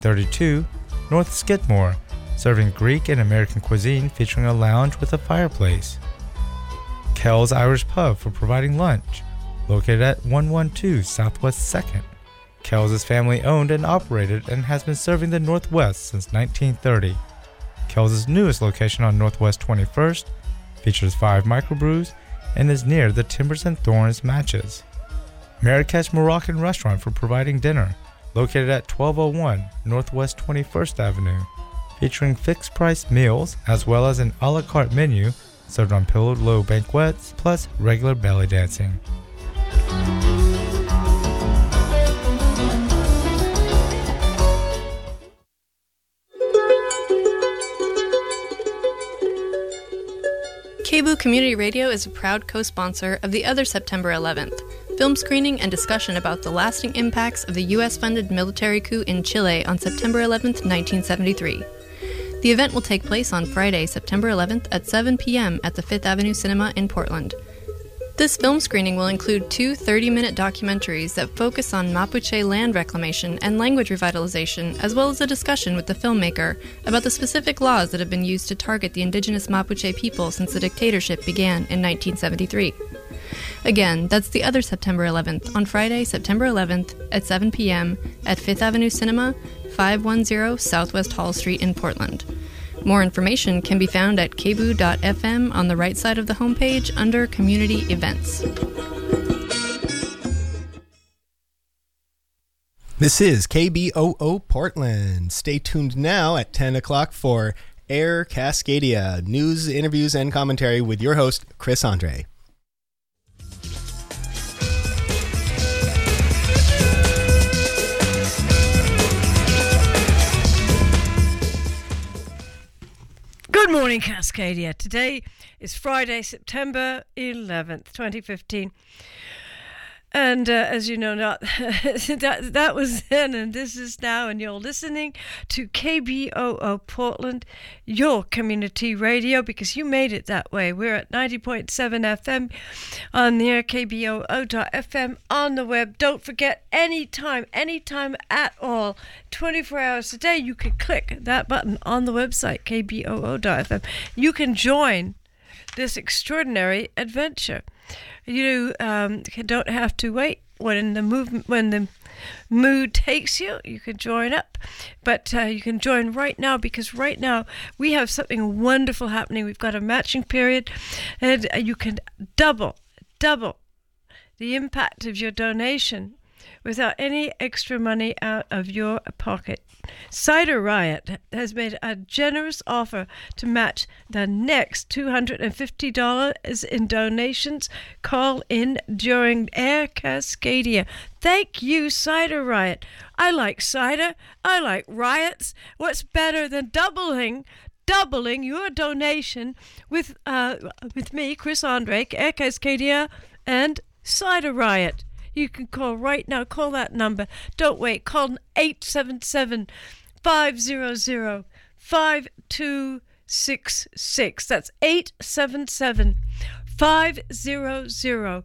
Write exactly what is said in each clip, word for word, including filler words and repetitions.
thirty-two North Skidmore, serving Greek and American cuisine featuring a lounge with a fireplace. Kel's Irish Pub for providing lunch, located at one twelve Southwest second. Kel's is family owned and operated and has been serving the Northwest since nineteen thirty. Kel's' newest location on Northwest twenty-first features five microbrews and is near the Timbers and Thorns matches. Marrakesh Moroccan Restaurant for providing dinner, located at twelve oh one Northwest twenty-first Avenue, featuring fixed-price meals as well as an a la carte menu served on pillowed low banquettes plus regular belly dancing. K B O O Community Radio is a proud co-sponsor of the other September eleventh, film screening and discussion about the lasting impacts of the U S-funded military coup in Chile on September eleventh, nineteen seventy-three. The event will take place on Friday, September eleventh at seven p.m. at the Fifth Avenue Cinema in Portland. This film screening will include two thirty-minute documentaries that focus on Mapuche land reclamation and language revitalization, as well as a discussion with the filmmaker about the specific laws that have been used to target the indigenous Mapuche people since the dictatorship began in nineteen seventy-three. Again, that's the other September eleventh, on Friday, September eleventh at seven p.m. at Fifth Avenue Cinema, five ten Southwest Hall Street in Portland. More information can be found at k b o o dot f m on the right side of the homepage under Community Events. This is K B O O Portland. Stay tuned now at ten o'clock for Air Cascadia, news, interviews, and commentary with your host, Chris Andre. Good morning, Cascadia. Today is Friday, September eleventh, twenty fifteen. And uh, as you know, not that that was then and this is now, and you're listening to K B O O Portland, your community radio, because you made it that way. We're at ninety point seven F M on the air, K B O O dot F M, on the web. Don't forget, anytime, anytime at all, twenty-four hours a day, you can click that button on the website, K B O O dot F M. You can join this extraordinary adventure. You um, don't have to wait when the movement, when the mood takes you. You can join up, but uh, you can join right now, because right now we have something wonderful happening. We've got a matching period, and you can double, double the impact of your donation without any extra money out of your pocket. Cider Riot has made a generous offer to match the next two hundred fifty dollars in donations. Call in during Air Cascadia. Thank you, Cider Riot. I like cider. I like riots. What's better than doubling doubling your donation with uh, with me, Chris Andre, Air Cascadia, and Cider Riot? You can call right now. Call that number. Don't wait. Call eight seven seven, five hundred, five two six six. That's eight seven seven, five hundred,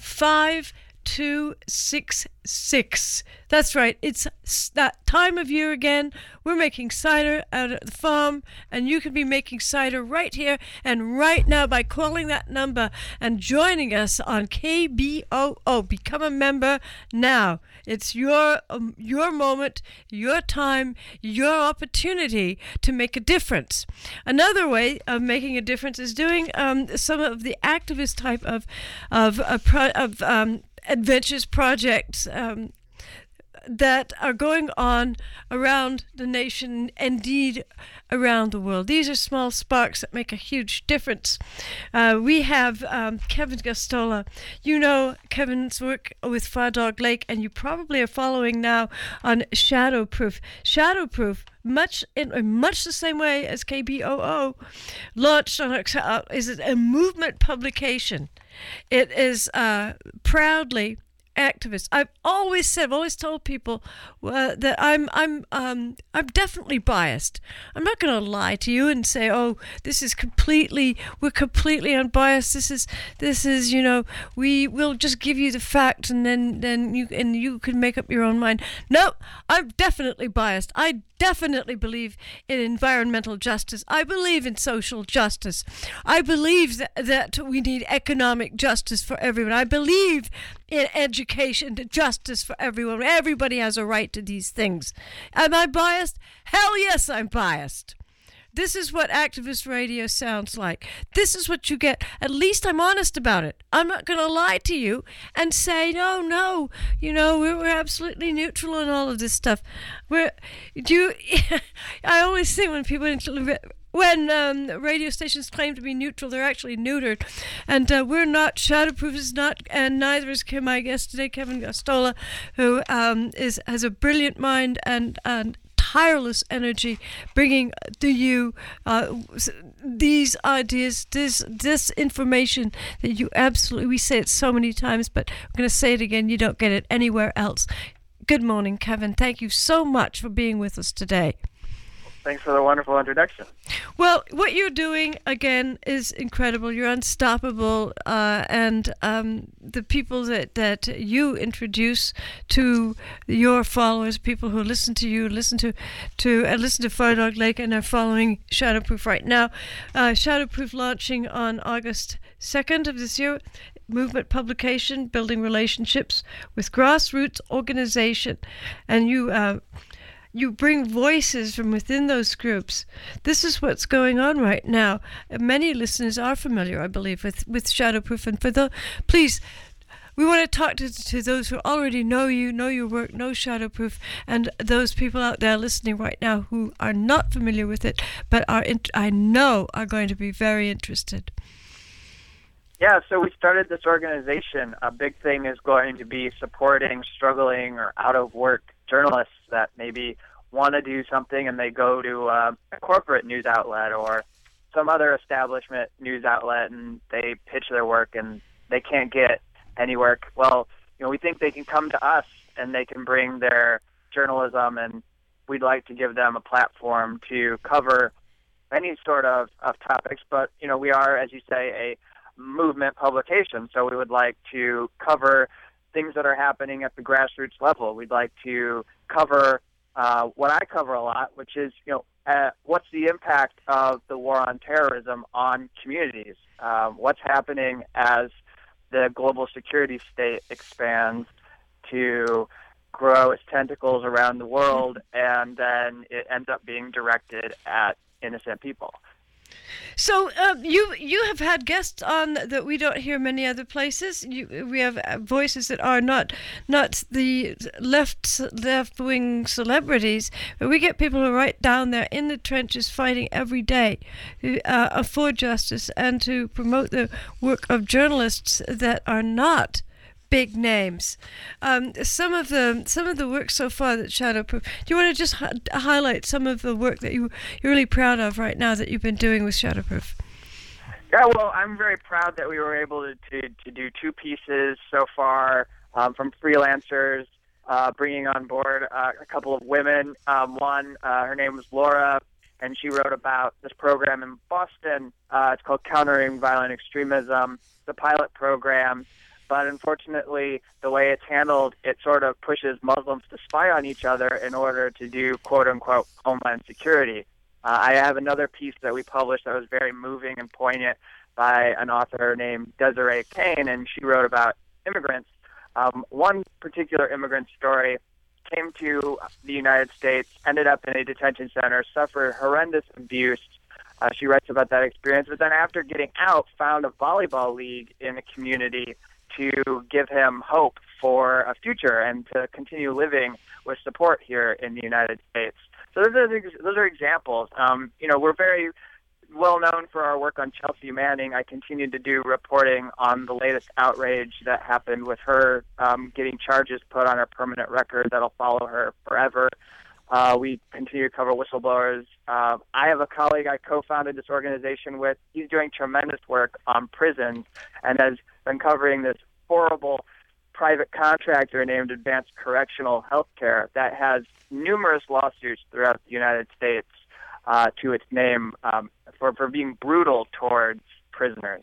five two six six. That's right. It's that time of year again. We're making cider out at the farm, and you can be making cider right here and right now by calling that number and joining us on K B O O. Become a member now. It's your um, your moment, your time, your opportunity to make a difference. Another way of making a difference is doing um, some of the activist type of of of, pro- of um, adventures projects um, that are going on around the nation, indeed around the world. These are small sparks that make a huge difference. Uh, we have um, Kevin Gostola. You know Kevin's work with Far Dog Lake, and you probably are following now on Shadowproof. Shadowproof, much in much the same way as K B O O, launched on is a movement publication. It is uh, proudly activist. I've always said, I've always told people uh, that I'm I'm um, I'm definitely biased. I'm not going to lie to you and say, oh, this is completely we're completely unbiased. This is this is you know we will just give you the facts and then then you and you can make up your own mind. No, I'm definitely biased. I definitely believe in environmental justice. I believe in social justice. I believe that, that we need economic justice for everyone. I believe in education justice for everyone. Everybody has a right to these things. Am I biased? Hell yes, I'm biased. This is what activist radio sounds like. This is what you get. At least I'm honest about it. I'm not going to lie to you and say, no, no, you know, we're, we're absolutely neutral on all of this stuff. We're, do you, I always think when people, when um, radio stations claim to be neutral, they're actually neutered. And uh, we're not, Shadowproof is not, and neither is Kim, my guest today, Kevin Gosztola, who um, is has a brilliant mind and, and tireless energy, bringing to you uh, these ideas, this this information that you absolutely, we say it so many times, but I'm going to say it again, you don't get it anywhere else. Good morning, Kevin. Thank you so much for being with us today. Thanks for the wonderful introduction. Well, what you're doing, again, is incredible. You're unstoppable. Uh, and um, the people that, that you introduce to your followers, people who listen to you, listen to to uh, listen to Fire Dog Lake and are following Shadowproof right now. Uh, Shadowproof launching on August second of this year. Movement publication, building relationships with grassroots organization. And you... Uh, You bring voices from within those groups. This is what's going on right now. Many listeners are familiar, I believe, with, with Shadowproof. And for the, please, we want to talk to, to those who already know you, know your work, know Shadowproof, and those people out there listening right now who are not familiar with it, but are in, I know are going to be very interested. Yeah, so we started this organization. A big thing is going to be supporting struggling or out-of-work journalists that maybe want to do something and they go to uh, a corporate news outlet or some other establishment news outlet and they pitch their work and they can't get any work. Well, you know, we think they can come to us and they can bring their journalism, and we'd like to give them a platform to cover any sort of, of topics. But, you know, we are, as you say, a movement publication, so we would like to cover things that are happening at the grassroots level. We'd like to cover uh, what I cover a lot, which is, you know, uh, what's the impact of the war on terrorism on communities? Um, what's happening as the global security state expands to grow its tentacles around the world, and then it ends up being directed at innocent people. So uh, you you have had guests on that we don't hear many other places. You, we have voices that are not not the left left wing celebrities, but we get people who are right down there in the trenches fighting every day uh, for justice and to promote the work of journalists that are not big names. Um, some of the some of the work so far that Shadowproof. Do you want to just hi- highlight some of the work that you you're really proud of right now that you've been doing with Shadowproof? Yeah, well, I'm very proud that we were able to to, to do two pieces so far um, from freelancers, uh, bringing on board uh, a couple of women. Um, one, uh, her name was Laura, and she wrote about this program in Boston. Uh, it's called Countering Violent Extremism, the pilot program. But unfortunately, the way it's handled, it sort of pushes Muslims to spy on each other in order to do, quote-unquote, homeland security. Uh, I have another piece that we published that was very moving and poignant by an author named Desiree Kane, and she wrote about immigrants. Um, one particular immigrant story came to the United States, ended up in a detention center, suffered horrendous abuse. Uh, she writes about that experience, but then after getting out, found a volleyball league in the community to give him hope for a future and to continue living with support here in the United States. So those are those are examples. Um, you know, we're very well known for our work on Chelsea Manning. I continue to do reporting on the latest outrage that happened with her um, getting charges put on her permanent record that'll follow her forever. Uh, we continue to cover whistleblowers. Uh, I have a colleague I co-founded this organization with. He's doing tremendous work on prisons and has been covering this horrible private contractor named Advanced Correctional Healthcare that has numerous lawsuits throughout the United States uh, to its name um, for, for being brutal towards prisoners.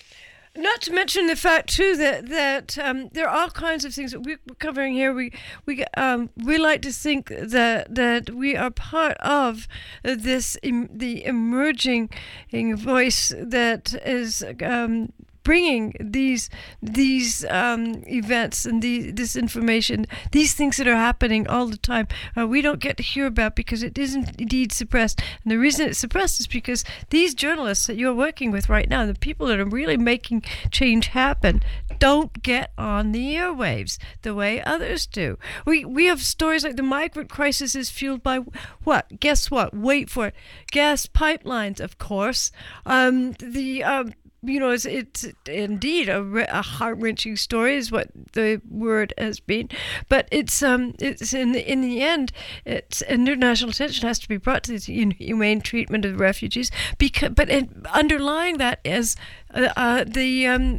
Not to mention the fact too that that um, there are all kinds of things that we're covering here. We we um, we like to think that that we are part of this em- the emerging voice that is um, bringing these these um, events and the, this information, these things that are happening all the time. Uh, we don't get to hear about because it isn't indeed suppressed. And the reason it's suppressed is because these journalists that you're working with right now, the people that are really making change happen, don't get on the airwaves the way others do. We we have stories like the migrant crisis is fueled by what? Guess what? Wait for it. Gas pipelines, of course. Um, the um, You know, it's, it's indeed a, a heart-wrenching story, is what the word has been. But it's um, it's in the, in the end, it's international attention has to be brought to the humane treatment of refugees. Because, but it, underlying that is uh, uh, the um,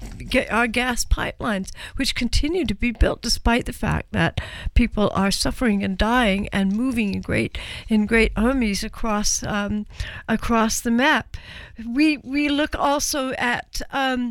our gas pipelines, which continue to be built despite the fact that people are suffering and dying and moving in great in great armies across um, across the map. We we look also at um,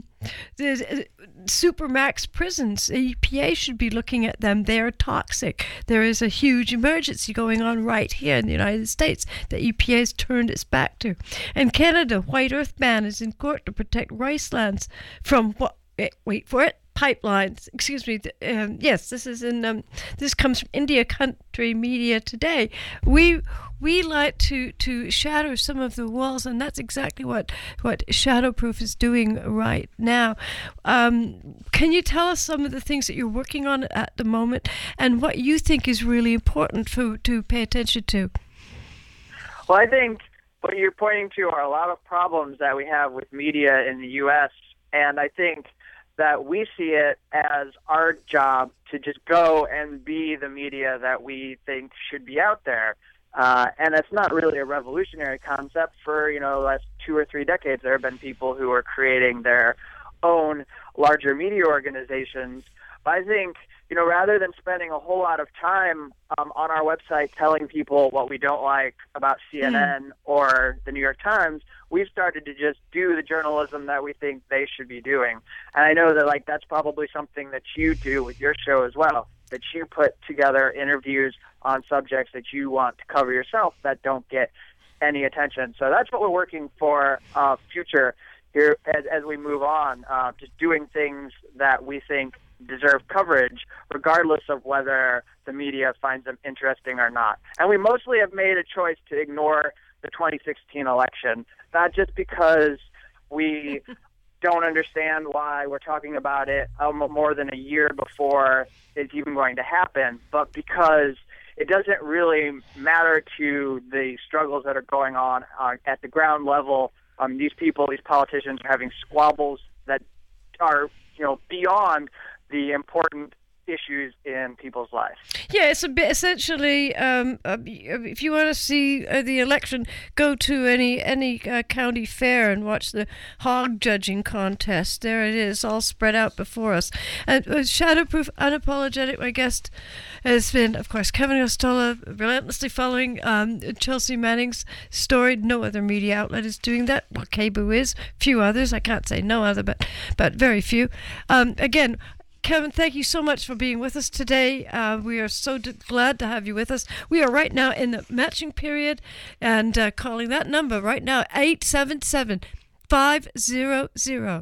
the supermax prisons. The E P A should be looking at them. They are toxic. There is a huge emergency going on right here in the United States that E P A has turned its back to. And Canada, White Earth ban is in court to protect rice lands from what? Wait for it. Pipelines, excuse me. Um, yes, this is in. Um, this comes from India Country Media Today. We we like to, to shatter some of the walls, and that's exactly what what Shadowproof is doing right now. Um, can you tell us some of the things that you're working on at the moment, and what you think is really important for to pay attention to? Well, I think what you're pointing to are a lot of problems that we have with media in the U S, and I think that we see it as our job to just go and be the media that we think should be out there. Uh, and it's not really a revolutionary concept. For, you know, the last two or three decades, there have been people who are creating their own larger media organizations. But I think, you know, rather than spending a whole lot of time um, on our website telling people what we don't like about C N N mm. or the New York Times, we've started to just do the journalism that we think they should be doing. And I know that, like, that's probably something that you do with your show as well, that you put together interviews on subjects that you want to cover yourself that don't get any attention. So that's what we're working for uh, future here as, as we move on, uh, just doing things that we think deserve coverage, regardless of whether the media finds them interesting or not. And we mostly have made a choice to ignore the twenty sixteen election, not just because we don't understand why we're talking about it um, more than a year before it's even going to happen, but because it doesn't really matter to the struggles that are going on uh, at the ground level. Um, these people, these politicians are having squabbles that are, you know, beyond the important issues in people's lives. Yeah, it's a bit essentially. Um, uh, if you want to see uh, the election, go to any any uh, county fair and watch the hog judging contest. There it is, all spread out before us. And uh, Shadowproof, Unapologetic. My guest has been, of course, Kevin Gosztola, relentlessly following um, Chelsea Manning's story. No other media outlet is doing that. Well, K B O is. Few others. I can't say no other, but but very few. Um, again. Kevin, thank you so much for being with us today. Uh, we are so d- glad to have you with us. We are right now in the matching period and uh, calling that number right now, eight seven seven, five zero zero,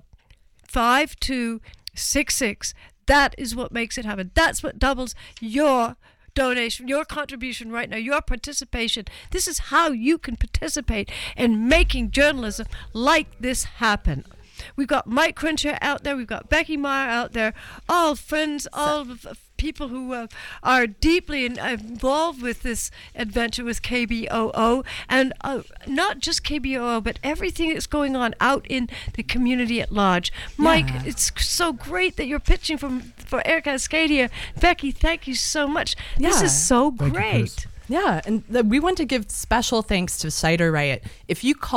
five two six six. That is what makes it happen. That's what doubles your donation, your contribution right now, your participation. This is how you can participate in making journalism like this happen. We've got Mike Crenshaw out there. We've got Becky Meyer out there. All friends, all of people who uh, are deeply in, uh, involved with this adventure with K B O O. And uh, not just K B O O, but everything that's going on out in the community at large. Mike, yeah. It's so great that you're pitching from, for Air Cascadia. Becky, thank you so much. Yeah. This is so great. Yeah, and the, we want to give special thanks to Cider Riot. If you call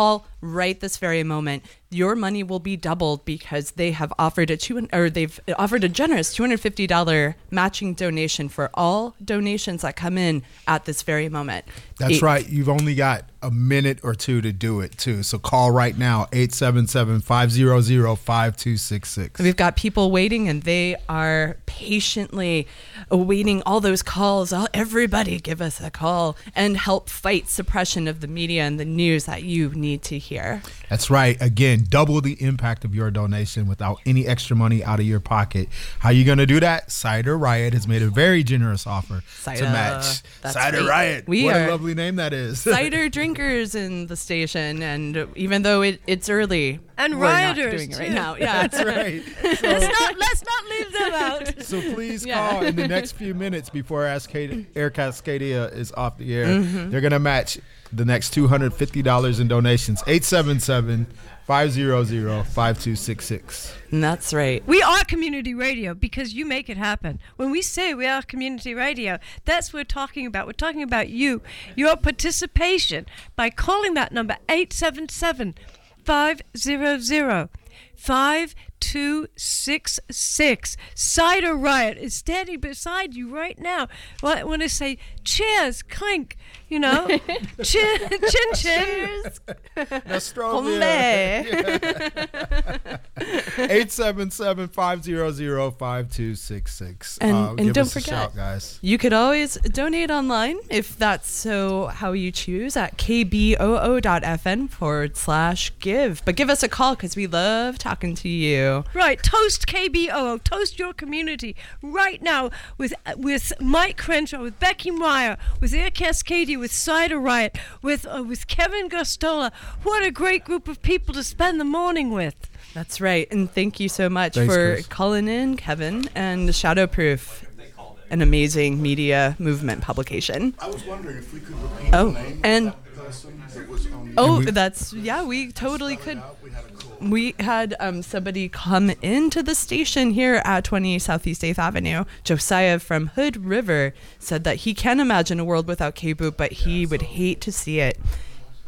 right this very moment, your money will be doubled because they have offered a two or they've offered a generous two hundred fifty dollars matching donation for all donations that come in at this very moment. That's Eight. right. You've only got a minute or two to do it too. So call right now, eight seven seven, five zero zero, five two six six. We've got people waiting, and they are patiently awaiting all those calls. Oh, everybody give us a call and help fight suppression of the media and the news that you need to hear. That's right. Again, double the impact of your donation without any extra money out of your pocket. How you going to do that? Cider Riot has made a very generous offer Cider. to match. That's Cider right. Riot. We what are a lovely name that is. Cider drinkers in the station, and even though it, it's early, And we're rioters, not doing it right too. now. Yeah, That's right. So, let's not let's not leave them out. so please Yeah. call in the next few minutes before Ascad- Air Cascadia is off the air. Mm-hmm. They're going to match the next two hundred fifty dollars in donations. eight seven seven, five zero zero, five two six six. And that's right. We are community radio because you make it happen. When we say we are community radio, that's what we're talking about. We're talking about you, your participation by calling that number eight seven seven, five zero zero, five two six six. Cider Riot is standing beside you right now. Well, I want to say cheers, clink, you know, chin, chin, chin. eight seven seven, five zero zero, five two six six. And, uh, and give don't us a forget, shout, guys. you could always donate online if that's so how you choose at kboo.fn forward slash give. But give us a call because we love talking to you. Right, toast K B O O, toast your community right now with with Mike Crenshaw, with Becky Meyer, with Air Cascadia, with Cider Riot, with uh, with Kevin Gostola. What a great group of people to spend the morning with. That's right. And thank you so much Thanks, for Chris. calling in, Kevin, and Shadowproof, an amazing media movement publication. I was wondering if we could repeat Oh, the name and- of that person that was on the Oh, we- that's, yeah, we totally could. We had a call. We had um, somebody come into the station here at twenty Southeast eighth Avenue. Josiah from Hood River said that he can imagine a world without K B O O, but he would hate to see it.